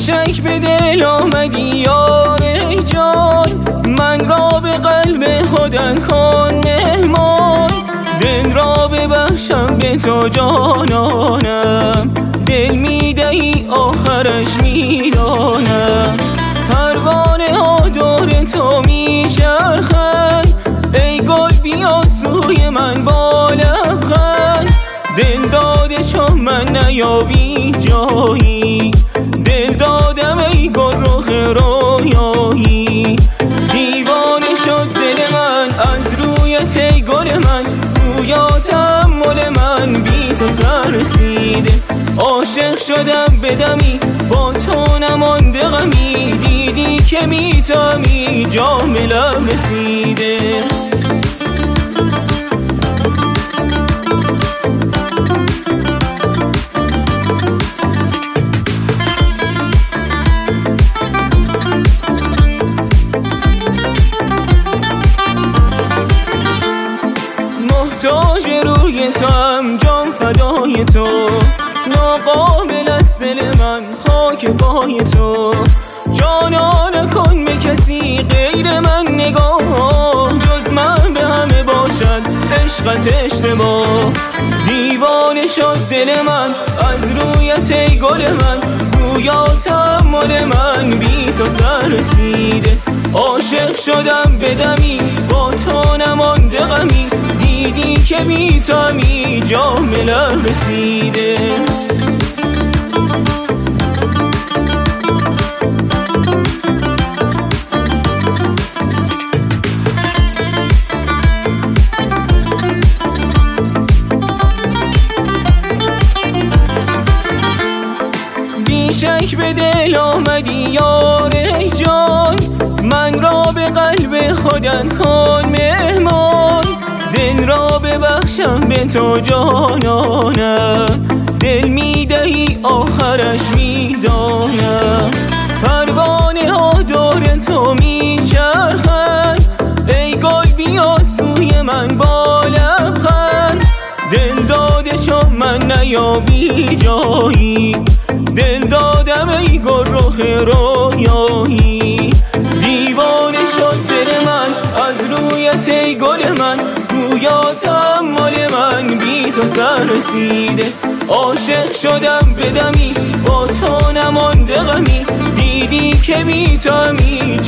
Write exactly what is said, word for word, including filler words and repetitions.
شک به دل آمدی یار جان، من را به قلب خودت کن مهمان. دل را ببخشم به تو جانانم، دل میدهی آخرش میدانم. پروانه ها دور تو میچرخند، ای گل بیا سوی من با لبخند. دل داده چون من نیابی جایی، دل دادم ای گل رخ رویایی. دیوانه شد دل من از رویت ای گل من، گویا تحمل من بی تو سر رسیده. عاشق شدم به دمی با تو نمانده غمی، دیدی که میتمی جام لب رسیده. محتاج روی تو هم جان فدای تو، ناقابل است دل من خاک پای تو. جانا نکن به کسی غیر من نگاه، جز من به همه باشد عشقت اشتباه. دیوانه شد دل من از رویت ای گل من، گویا تحمل من بی تو سر رسیده. عاشق شدم به دمی با تو نمانده غمی، دیدی که میتمی جام لب رسیده. بی شک به دل آمدی یار جان، من را به قلب خودت کن مهمان. دل را ببخشم به تو جانانم، دل میدهی آخرش میدانم. پروانه ها دور تو میچرخند، ای گل بیا سوی من با لبخند. دل داده چون من نیابی جایی، دل دادم ای گل رخ رویایی. دیوانه شد دل من از رویت ای گل من، گویا تحمل من بی تو سر رسیده. عاشق شدم به دمی با تو نمانده غمی، دیدی که میتمی